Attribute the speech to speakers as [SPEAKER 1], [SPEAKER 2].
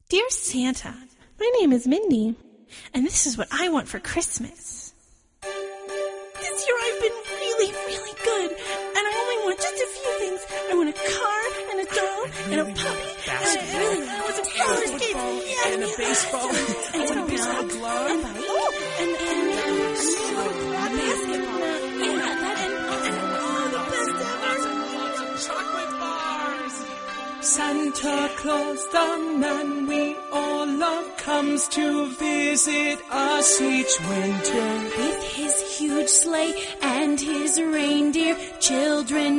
[SPEAKER 1] Dear Santa, my name is Mindy, and this is what I want for Christmas. This year I've been really, really good, and I only want just a few things. I want a car, and a doll, and a puppy, and I want some roller skates,
[SPEAKER 2] and a baseball, and a baseball glove,
[SPEAKER 1] and a basketball, and all the best ever.
[SPEAKER 2] Chocolate bars. Santa Claus, the man we all love, comes to visit us each winter.
[SPEAKER 3] With his huge sleigh and his reindeer, children